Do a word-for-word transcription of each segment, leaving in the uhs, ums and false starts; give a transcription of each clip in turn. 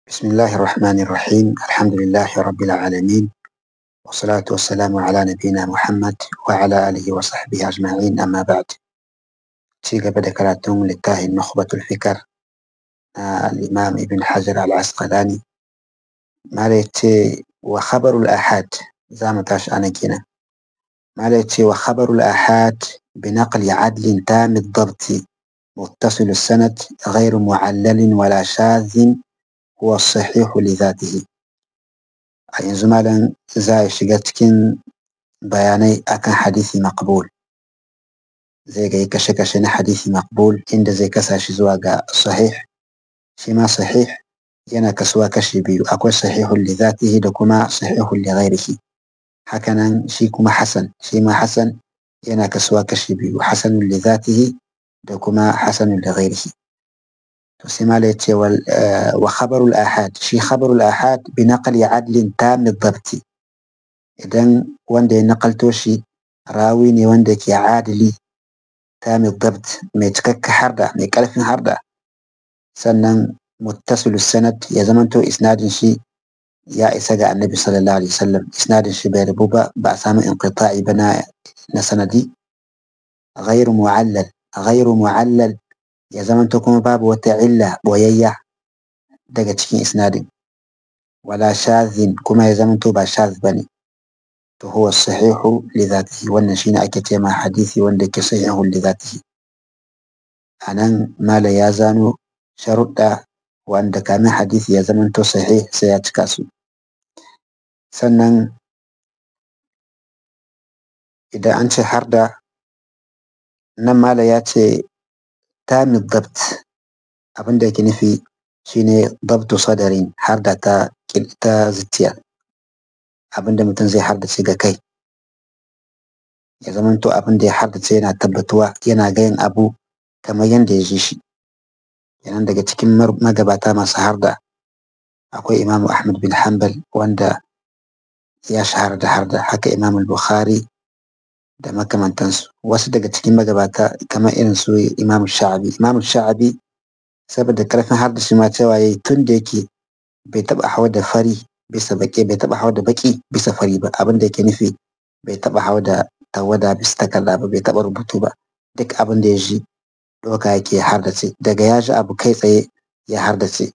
بسم الله الرحمن الرحيم الحمد لله رب العالمين والصلاة والسلام على نبينا محمد وعلى آله وصحبه أجمعين أما بعد تيجا بدأ كراتون للتاهي نخبة الفكر آه الإمام ابن حجر العسقلاني مالتي وخبر الآحاد زامتاش أنا كنا مالتي وخبر الآحاد بنقل عدل تام الضبط متصل السند غير معلل ولا شاذ هو الصحيح لذاته. a yanzu malam za a shiga cikin bayanai akan hadisi maqbul zai ga kashe-kashe na hadisi maqbul inda zai kasa shi zuwa ga sahih shi ma sahih yana kasuwa kashi biyu akwai sahihun li zatihi da kuma sahihun li ghairihi hakanan shi kuma hasan shi ma hasan yana kasuwa kashi biyu hasanun li zatihi da kuma hasanun li ghairihi to sai ma yace wal wa khabarul ahad shi khabarul ahad bi naqli adlin tam ad-dabt idan wanda ya nakalto shi rawi ne wanda ke adili tam ad-dabt mai cikakka harda mai karfin harda sannan muttasil sanad ya zamanto isnadin shi ya isa ga annabi sallallahu alaihi wasallam isnadin shi bai rubu ba ba a samu inqita'i ba na na sanadi ghairu mu'allal ghairu mu'allal ya zamanto kuma babu wata illa boyayya daga cikin isnadin wala shazin kuma ya zamanto ba shaz bane to huwa sahihu li dhatihi wannan shine ake cewa hadisi wanda ke sahihu li dhatihi anan mala ya zano sharuɗa wanda kamin hadisi ya zamanto sahih sai ya cika su sannan idan an ce harda nan mala ya ce تام الضبط abin da yake nufi shine dabtu sadarin har da ta ta zuciya abin da mutum zai hardace ga kai ya zamanto abin da ya hardace yana tabbatuwa yana gayin abu kamar yadda ya ji shi yanan daga cikin magabata masu harda akwai imamu ahmad bin hanbal wanda ya shahara da harda haka imamu bukhari da makamantansu wasu daga cikin magabata kamar irin su imamu sha'abi imamu sha'abi saboda karfin har da shi ma cewa yayi tun da yake bai taba hawa da fari bisa baki bai taba hawa da baki bisa fari ba abin da yake nufi bai taba hawa da tawada bisa takarda ba bai taba rubutu ba duk abin da ya ji doka yake hardace daga ya ji abu kai tsaye ya hardace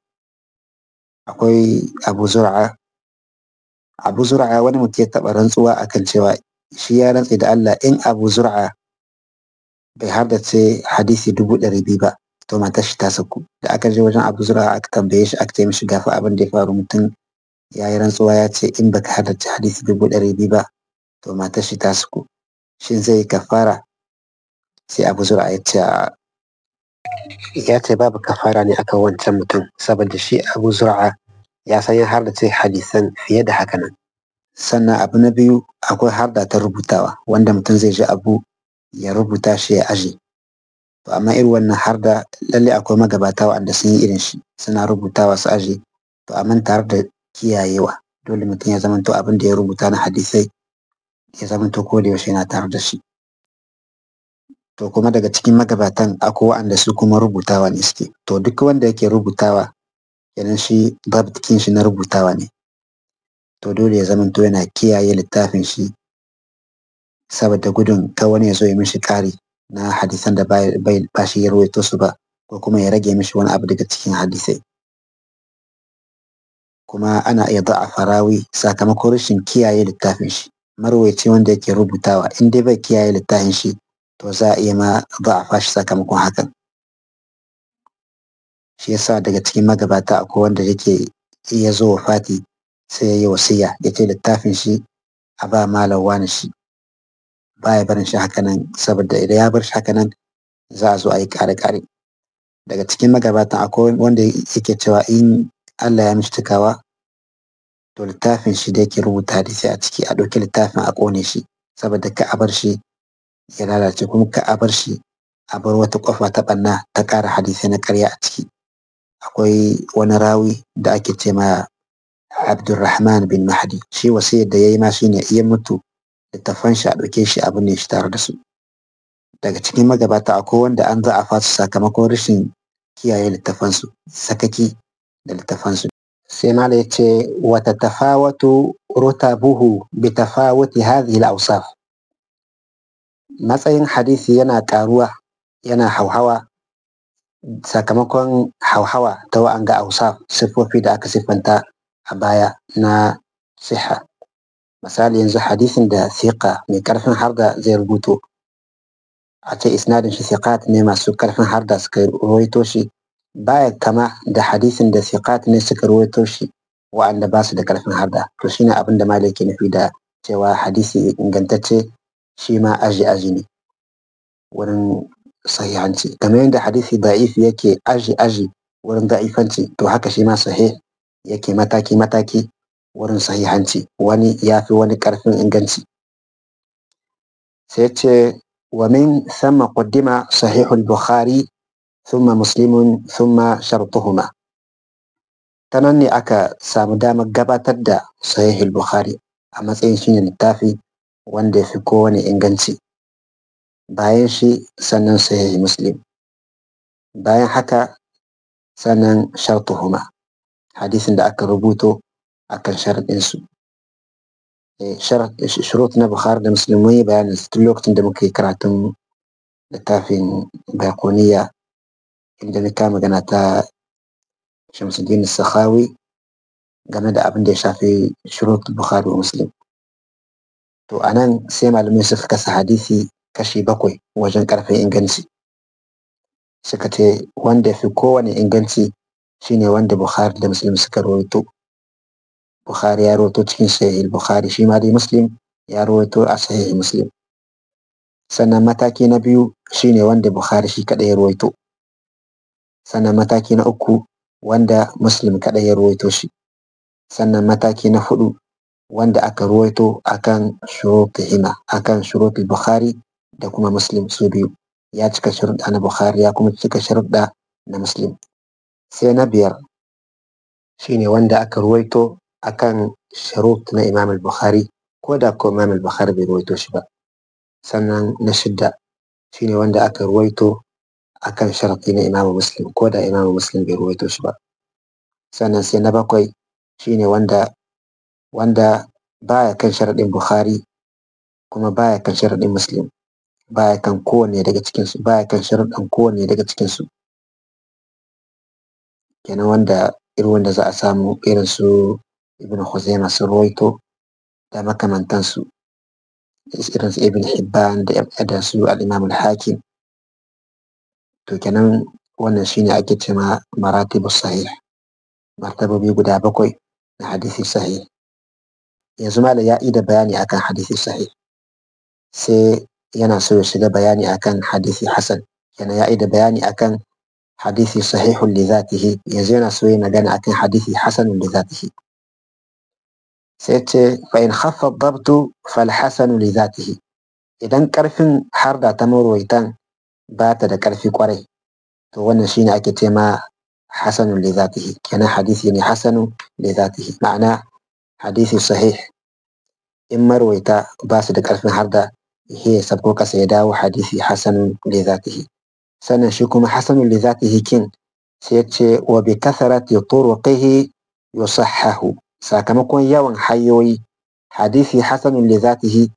akwai abu zur'a abu zur'a wani mutum ya taba rantsuwa akan cewa shi ya rantse da Allah in Abu Zur'a bai hardace hadisi dubu ɗari biyu ba to matar shi ta saku da aka je wajen Abu Zur'a aka tambaye shi aka ce mishi gafa abin da ya faru mutum ya yi rantsuwa ya ce in baka hardace hadisi dubu ɗari biyu ba to matar shi ta saku shin zai yi kafara sai Abu Zur'a ya ce ya ce babu kafara ne akan wancan mutum saboda shi Abu Zur'a ya san ya hardace hadisan fiye da haka nan sannan abu na biyu akwai harda ta rubutawa wanda mutum zai ji abu ya rubuta shi ya aje to amma irin wannan harda lalle akwai magabata wanda sun yi irin shi suna rubutawa su aje to amma tare da kiyayewa dole mutum ya zamanto abin da ya rubuta na hadisai ya zamanto ko da yaushe yana tare da shi to kuma daga cikin magabatan akwai wanda su kuma rubutawa ne suke to duk wanda yake rubutawa kenan shi babtikin shi na rubutawa ne to dole ya zamanto yana kiyaye littafin shi saboda gudun ka wani ya zo ya mishi ƙari na hadisan da bai ba shi ya rawaito su ba ko kuma ya rage mishi wani abu daga cikin hadisai kuma ana iya da'a farawi sakamakon rashin kiyaye littafin shi marwaci wanda yake rubutawa in dai bai kiyaye littafin shi to za a iya ma da'a shi sakamakon hakan shi yasa daga cikin magabata akwai wanda yake iya zo wafati sai ya yi wasiya ya ce littafin shi a ba malam wani shi ba ya barin shi hakanan saboda idan ya bar shi hakanan za a zo a yi kare-kare daga cikin magabatan akwai wanda yake cewa in Allah ya mishi cikawa to littafin shi da yake rubuta hadisi a ciki a ɗauki littafin a ƙone shi saboda ka a bar shi ya lalace kuma ka a bar shi a bar wata ƙofa ta ɓanna ta ƙara hadisai na ƙarya a ciki akwai wani rawi da ake ce ma Abdulrahman bin Mahdi shi wasiyar da yayi ma shine iya mutu littafan shi a ɗauke shi abin ne shi tare da su daga cikin magabata akwai wanda an za a fasu sakamakon rashin kiyaye littafan su sakaki da littafan su sai mala ya ce wata tafawatu rutabuhu bi tafawuti hadhihi al-awsaf. Matsayin hadisi yana karuwa yana hauhawa sakamakon hauhawa ta wa'anga ausaf siffofi da aka siffanta a baya na siha. Misali yanzu hadisin da siqa mai karfin harda zai rubuto a ce isnadin shi siqat ne masu karfin harda suka ruwaito shi, baya kama da hadisin da siqat ne suka ruwaito shi wa'anda ba su da karfin harda. To shine abin da malai ke nufi da cewa hadisi ingantacce shi ma aji aji ne wurin sahihanci, kamar yadda hadisi da'ifi yake aji aji wurin da'ifanci, to haka shi ma sahih yake mataki mataki wurin sahihanci, wani ya fi wani karfin inganci. sai ce wa min thumma qaddima sahihul bukhari thumma muslimun thumma shartuhuma. Ta nan ne aka samu damar gabatar da sahihul bukhari a matsayin shine littafi wanda ya fi kowane inganci, bayan shi sannan sahih muslim, bayan haka sannan shartuhuma, hadisin da aka rubuto akan sharaɗinsu. shurut na bukhari da muslim mun yi bayanin su tun lokacin da muka yi karatun littafin baquniya inda na kama magana ta Shamsuddin Sakhawi game da abin da ya shafi shurut bukhari wa muslim. To a nan sai malamai suka kasa hadisi kashi bakwai wajen karfin inganci, suka ce wanda ya fi kowane inganci shine wanda bukhari da muslim suka rawaito. Bukhari ya rawaito cikin sahih bukhari, shi ma dai muslim ya rawaito a sahih muslim. Sannan mataki na biyu shine wanda bukhari shi kadai ya rawaito. Sannan mataki na uku wanda muslim kadai ya rawaito shi. Sannan mataki na hudu wanda aka ruwaito akan shurutihima, akan shurutul bukhari da kuma muslim su biyu, ya cika sharuɗa na bukhari ya kuma cika sharuɗa na muslim. Sai na biyar shine wanda aka ruwaito akan shurut na imam al-bukhari ko da ko imam al-bukhari bai ruwaito shi ba. Sannan na shidda shine wanda aka ruwaito akan sharaɗi na imam muslim ko da imam muslim bai ruwaito shi ba. Sannan sai na bakwai shine wanda wanda baya kan sharaɗin bukhari kuma baya kan sharaɗin muslim, baya kan kowanne daga cikinsu, baya kan sharaɗin kowanne daga cikinsu, kenan wanda irin wanda za a samu irin su ibn Khuzaima sun ruwaito da makamantansu, irin su ibn Hibban da su al-imam al-hakim. To kenan wannan shine ake cewa maratibus sahih, martabobi guda bakwai na hadisi sahih. Yanzu malam ya ida bayani akan hadisi sahih, sai yana so ya shiga bayani akan hadisi hasan. Yana ya ida bayani akan hadisi sahihun li zatihi, yanzu yana so ya magana akan hadisi hasanun li zatihi. sai ce fa in khaffa ad-dabtu fal hasanu li zatihi, idan karfin harda ta marwaitan ba ta da karfi kwarai, to wannan shine ake ce ma hasanun li zatihi, kenan hadisi ne hasanun li zatihi, ma'ana hadisi sahih in marwaita ba su da karfin harda ya sabko kasa ya dawo hadisi hasanun li zatihi. Sannan shi kuma hasanun li zatihi kin sai ya ce wa bi kasarati turuqihi yusahhahu, sakamakon yawan hanyoyi hadisi hasanun li zatihi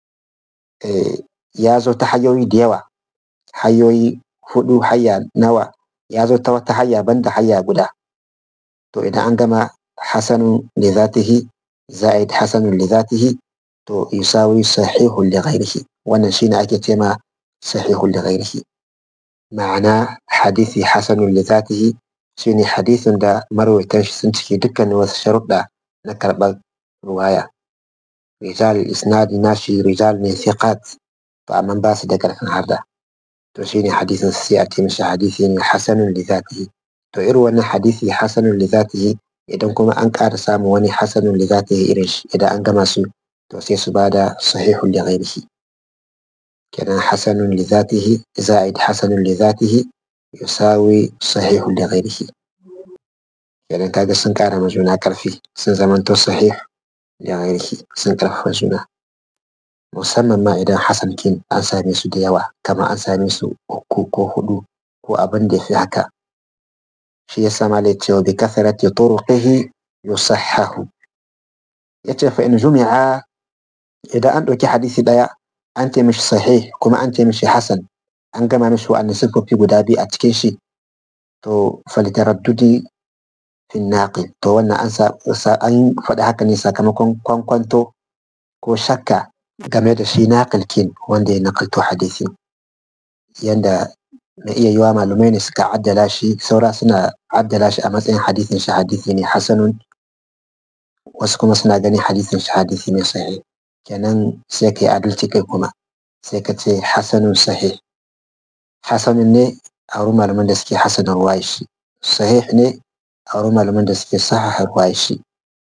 ya zo ta hanyoyi da yawa, hanyoyi hudu hayya nawa ya zo ta wata hayya banda hayya guda. To idan an gama hasanun li zatihi za'id hasanun li zatihi to yusawi sahihun li ghairihi, wannan shine ake ce ma sahihun li ghairihi. Ma'ana hadisi hasanun li zatihi shine hadisin da marwaitan shi sun cike dukkanin wasu sharuɗa na karɓar ruwaya. Rijal isnadi nashi rijal ne thiqat, to amma ba su da karfin harda, to shine hadisin sai a ce mishi hadisi ne hasanun li zatihi. To irin wannan hadisi hasanun li zatihi idan kuma an ƙara samun wani hasanun li zatihi irin shi, idan an gama su to sai su bada sahihun li ghairihi. kenan hasanun li zatihi za'id hasanun li zatihi yusawi sahihun li ghairihi. kenan kaga sun ƙara ma juna ƙarfi, sun zamanto sahih li ghairihi, sun ƙarfafa juna. Musamman ma idan hasan kin an same su da yawa, kama an same su uku ko hudu ko abin da ya fi haka. Shi yasa malai cewa bi kasarati turuqihi yusahhahu. Yace fa in jumi'a idan an ɗauki hadisi ɗaya an ce mishi sahih kuma an ce mishi hasan, an gama mishi wa'annan siffofi guda biyu a cikin shi, to falitaraddudi fi naqil, to wannan an sa an faɗi haka ne sakamakon kwankwanto ko shakka game da shi naqilkin wanda ya nakalto hadisi, yanda na iya yiwa malumai ne suka addala shi, saura suna addala shi a matsayin hadisin shi hadisi ne hasanun, wasu kuma suna ganin hadisin shi hadisi ne sahih. Kenan sai kai adalci kai kuma sai ka ce hasanun sahih. Hasanun ne a wurin malaman da suke hasanin ruwaya shi, sahih ne a wurin malaman da suke sahaha ruwaya shi.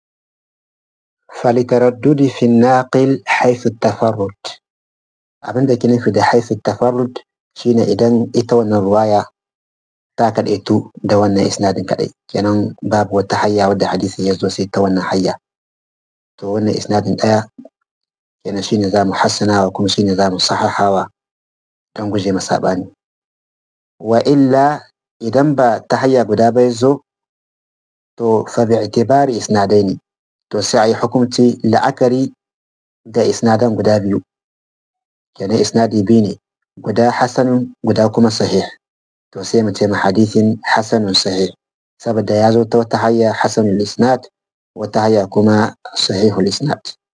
Falitaraddudi fi naqil haythu tafarrud, abin da ke nufi da haythu tafarrud shine idan ita wannan ruwaya ta kaɗaitu da wannan isnadin kaɗai, kenan babu wata hayya wadda hadisi ya zo sai ta wannan hayya, to wannan isnadin ɗaya kenan shine za mu hassanawa kuma shine za mu sahahawa don guje ma saɓani. Wa illa idan ba ta hayya guda ba ya zo, to fa bi itibari isnadaini, to sai a yi hukunci la'akari da isnadan guda biyu, kenan isnadi biyu ne, guda hasanun guda kuma sahih, to sai mu ce ma hadisin hasanun sahih saboda ya zo ta wata hayya hasanul isnad, wata hayya kuma sahihul isnad.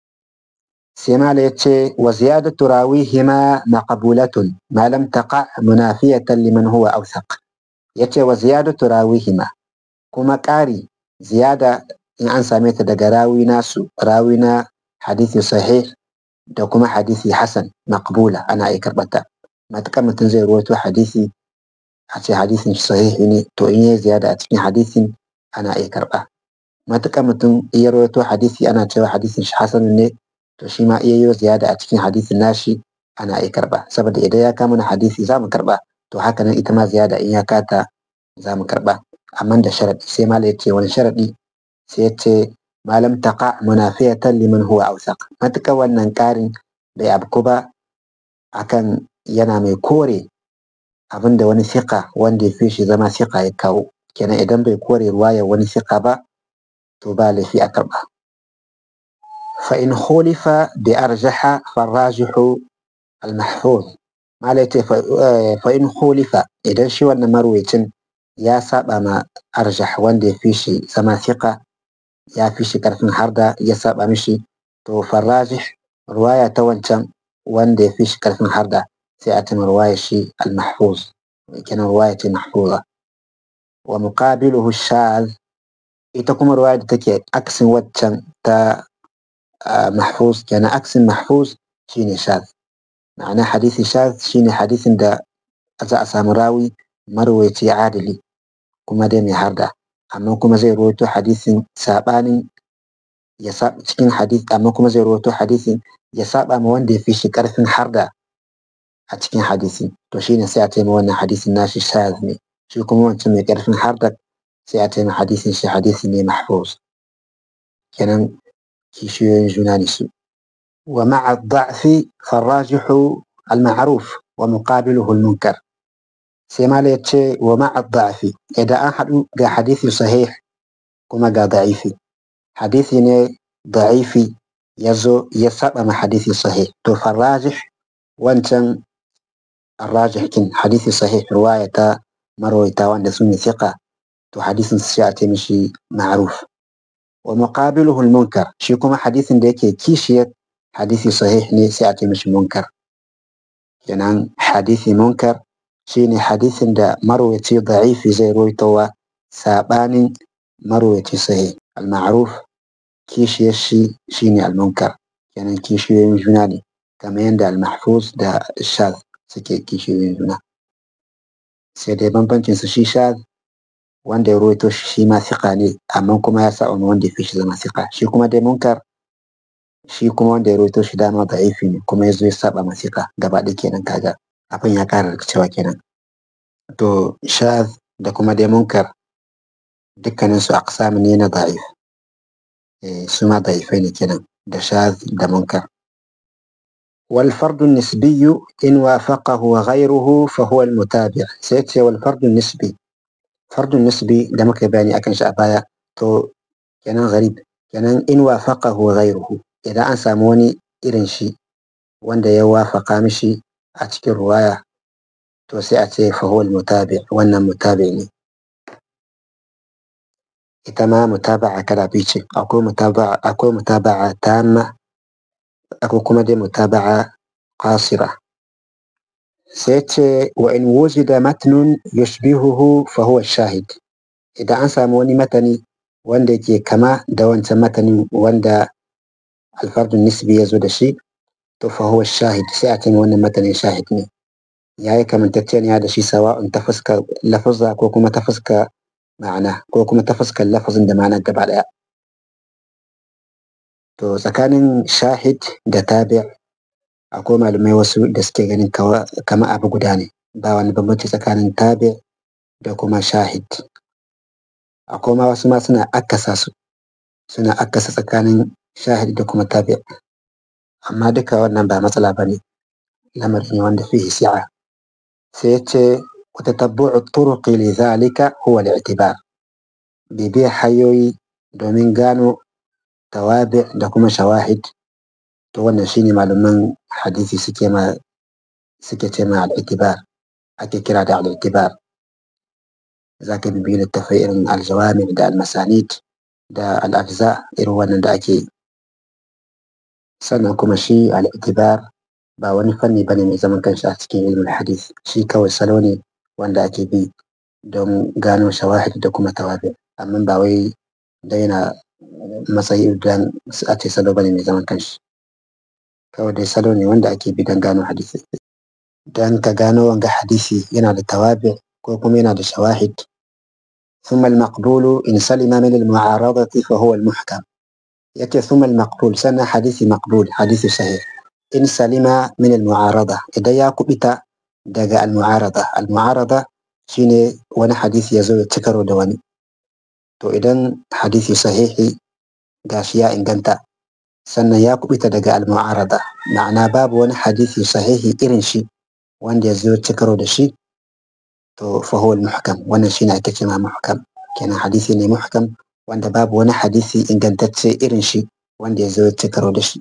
sai mala ya ce wa ziyadatu rawihima maqbulatun ma lam taqa munafiyatan liman huwa awthaq. Ya ce wa ziyadatu rawihima, kuma ƙari ziyada in an same ta daga rawi nasu, rawi na hadisi sahih da kuma hadisi hasan maqbula, ana iya karɓata. Matuƙar mutum zai rawaito hadisi a ce hadisin sahih ne, to in yi ziyada a cikin hadisin ana iya karɓa. Matuƙar mutum iya rawaito hadisi ana cewa hadisin shi hasan ne, to shi ma iya yi ziyada a cikin hadisin nashi ana iya karɓa, saboda idan ya kama na hadisi za mu karɓa, to haka nan ita ma ziyada in ya kata za mu karɓa, amma da sharaɗi. Sai mala ya ce wani sharaɗi, sai ya ce malam taqa munafiyatan liman huwa awsaq, matuƙar wannan ƙarin bai abku ba akan yana mai kore abinda wani siƙa wanda ya fi shi zama siƙa ya kawo, kenan idan bai kore ruwayar wani siƙa ba to ba laifi a karɓa. fa in khulifa bi arjaha farrajihu al-mahfuz, mala ya ce fa in khulifa, idan shi wannan marwayacin ya saba ma arjah wanda ya fi shi zama siƙa, ya fi shi ƙarfin harda, ya saba mishi, to farrajih ruwaya ta wancan wanda ya fi shi ƙarfin harda sai a tuna ruwaya shi al-mahfuz, kenan ruwaya ce mahfuza. Wa muqabiluhu shadh, ita kuma ruwaya da take aksin waccan ta mahfuz, kenan aksin mahfuz shine shadh. Ma'ana hadisi shadh shine hadisin da za a samu rawi marwayaci adili kuma dai mai harda, amma kuma zai rawaito hadisin sabanin ya saba cikin hadisi, amma kuma zai rawaito hadisin ya saba ma wanda ya fi shi ƙarfin harda a cikin hadisi, to shine sai a ce ma wannan hadisin nashi shadh ne. Shi kuma wancan mai ƙarfin harda sai a ce ma hadisin shi hadisi ne mahfuz, kenan kishiyoyin juna ne su. Wa ma'a ad-da'fi farrajihu al-ma'ruf wa muqabiluhu al-munkar. sai mala ya ce wa ma'a ad-da'fi, idan an haɗu ga hadisi sahih kuma ga da'ifi, hadisi ne da'ifi ya zo ya saba ma hadisi sahih, to farrajih wancan الراجح كن حديث صحيح رواية مروي تاوان دسوني ثقة، تو حديث سيأتي مشي معروف. ومقابله المنكر، شيكما حديث ديكي كيشيت حديث صحيح ني سيأتي مشي منكر، يعني حديث منكر شيني حديث دا مروي تي ضعيف زي روي توا ساباني مروي تي صحيح. المعروف كيشي الشي شيني المنكر، يعني كيشي جناني كما يندى المحفوظ دا الشاذ suke kishiyoyin juna, sai dai bambancin su shi shadh wanda ya ruwaito shi ma siƙa ne amma kuma ya saba ma wanda ya fi shi zama siƙa, shi kuma dai munkar shi kuma wanda ya ruwaito shi dama da'ifi ne kuma ya zo ya saba ma siƙa, gaba ɗaya kenan kaga abin ya ƙara rikicewa kenan. To shadh da kuma dai munkar dukkanin su aqsam ne na da'if, eh su ma da'ifai ne kenan da shadh da munkar. والفرد النسبي إن وافقه غيره فهو المتابع. سيتي والفرد النسبي، فرد النسبي da muka bayani akan shi a baya, to kenan gharib kenan in wafaqahu ghayruhu idan an samu wani irin shi wanda ya wafaka mishi a cikin ruwaya to sai a ce fa huwa mutabi wannan mutabi ne. ita ma mutaba'a kala biyu ce, akwai mutaba'a akwai mutaba'a tamma akwai kuma dai mutaba'a qasira. sai ce wa in wujida matnun yushbihuhu fa huwa shahid idan an samu wani matani wanda yake kama da wancan matanin wanda alfardun nisbi ya zo da shi to fa huwa shahid sai a ce wannan matanin shahid ne yayi kamantacceniya da shi sawa'un ta fuskar lafazza ko kuma ta fuskar ma'ana ko kuma ta fuskar lafazin da ma'anar gaba daya. to tsakanin shahid da tabi' akwai malamai wasu da suke ganin kama abu guda ne ba wani bambanci tsakanin tabi' da kuma shahid. akwai ma wasu ma suna akasa su suna akasa tsakanin shahid da kuma tabi' amma duka wannan ba matsala ba ne lamari ne wanda fihi si'a. sai ya ce وتتبع الطرق لذلك هو الاعتبار bibiyar hanyoyi domin gano tawabi da kuma shawahid to wannan shine malaman hadisi suke ma suke ce ma al-i'tibar ake kira da al-i'tibar. zaka bibiyi littafai irin al-jawami da al-masanid da al-ajza irin wannan da ake yi. sannan kuma shi al-i'tibar ba wani fanni bane mai zaman kanshi a cikin ilmin hadisi shi kawai salo ne wanda ake bi don gano shawahid da kuma tawabi amma ba wai da yana matsayi don a ce salo bane mai zaman kanshi kawai dai salo ne wanda ake bi don gano hadisi. don ka gano wanga hadisi yana da tawabi ko kuma yana da shawahid ثم المقبول إن سلم من المعارضة فهو المحكم. يكي ثم المقبول سنة حديث مقبول حديث صحيح إن سلم من المعارضة إذا يكبت دقاء المعارضة المعارضة shine wani hadisi ya zo ya ci karo da wani to idan hadisi sahihi gashi ya inganta sannan ya kubuta daga al-mu'arada ma'ana babu wani hadisi sahihi irin shi wanda ya zo ya ci karo da shi to fa huwa al-muhkam wannan shine ake cewa muhkam kenan hadisi ne muhkam wanda babu wani hadisi ingantacce irin shi wanda ya zo ya ci karo da shi.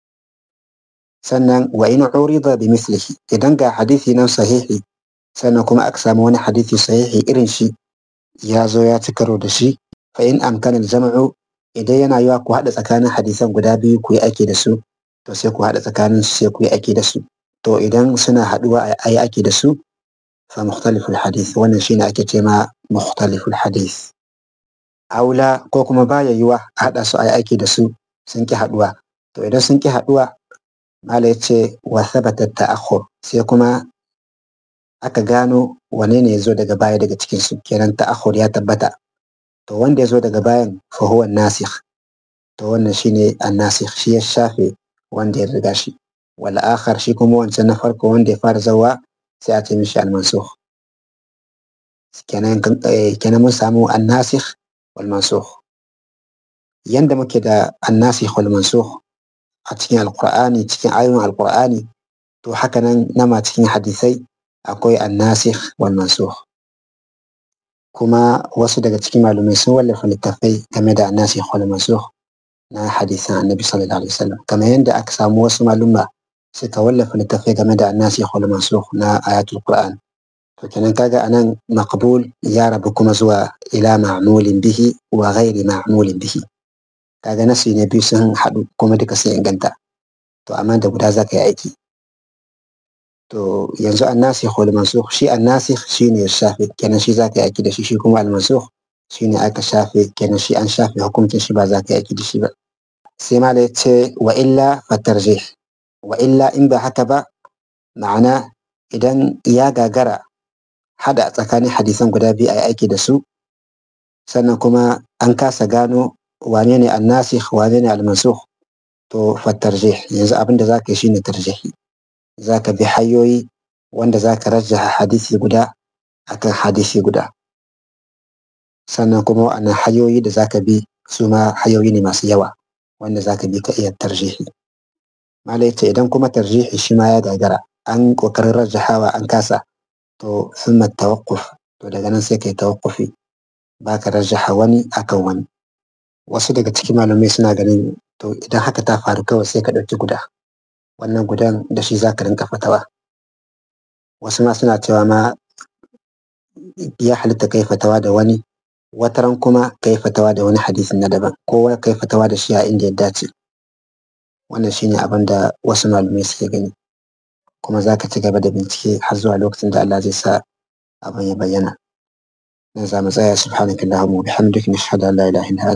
sannan wa in urida bi mislihi idan ga hadisi nan sahihi sannan kuma aka samu wani hadisi sahihi irin shi ya zo ya ci karo da shi fa in amkana al-jam'u idan yana yiwa ku haɗa tsakanin hadisan guda biyu ku yi aiki da su to sai ku haɗa tsakanin su sai ku yi aiki da su to idan suna haɗuwa a yi aiki da su fa mukhtaliful hadith wannan shine ake ce ma mukhtaliful hadith. aula ko kuma baya yiwa a haɗa su a yi aiki da su sun ki haɗuwa to idan sun ki haɗuwa mala ya ce wa thabata ta'akhur sai kuma aka gano wane ne ya zo daga baya daga cikinsu kenan ta'akhur ya tabbata to wanda ya zo daga bayan fa huwa nasikh to wannan shine an-nasikh shi ya shafe wanda ya riga shi wal akhar shi kuma wancan na farko wanda ya fara zawa sai a ce mishi al-mansukh kenan kenan mun samu an-nasikh wal mansukh yanda muke da an-nasikh wal mansukh a cikin alqur'ani cikin ayoyin alqur'ani to haka nan nama cikin hadisai akwai annasikh wal mansukh kuma wasu daga cikin malumai sun wallafa littafai game da annasikh wal mansukh na hadisan annabi sallallahu alaihi wasallam kamar yadda aka samu wasu maluma suka wallafa littafai game da annasikh wal mansukh na ayatul qur'an to kenan kaga anan maqbul ya rabu kuma zuwa ila ma'mulin bihi wa ghairi ma'mulin bihi kaga nasi ne biyu sun haɗu kuma duka sun inganta to amma da guda zaka yi aiki. to yanzu an-nasikh wal mansukh shi an-nasikh shine ya shafe kenan shi zaka yi aiki da shi shi kuma al-mansukh shine aka shafe kenan shi an shafe hukuncin shi ba zaka yi aiki da shi ba. sai ma ya ce wa illa fa tarjih wa illa in ba haka ba ma'ana idan ya gagara hada tsakanin hadisan guda biyu a yi aiki da su sannan kuma an kasa gano wane ne an-nasikh wane ne al-mansukh to fa tarjih yanzu abinda zaka yi shine tarjihi zaka bi hanyoyi wanda zaka rajjaha hadisi guda akan hadisi guda sannan kuma wa'annan hanyoyi da zaka bi su ma hanyoyi ne masu yawa wanda zaka bi ka iya tarjihi. malai ce idan kuma tarjihi shi ma ya gagara an kokarin rajjahawa an kasa to thumma tawaqquf to daga nan sai kai tawaqqufi baka rajjaha wani akan wani wasu daga cikin malamai suna ganin to idan haka ta faru kawai sai ka ɗauki guda, wannan gudan da shi za ka rinka fatawa. Wasu ma suna cewa ma ya halitta kai fatawa da wani, wataran kuma kai fatawa da wani hadisin na daban, kowa kai fatawa da shi a inda ya dace. Wannan shine abin da wasu malamai suke gani, kuma za ka ci gaba da bincike har zuwa lokacin da Allah zai sa abin ya bayyana. Nan za mu tsaya. Subhanakallahumma wa bihamdika nashhadu an la ilaha illa anta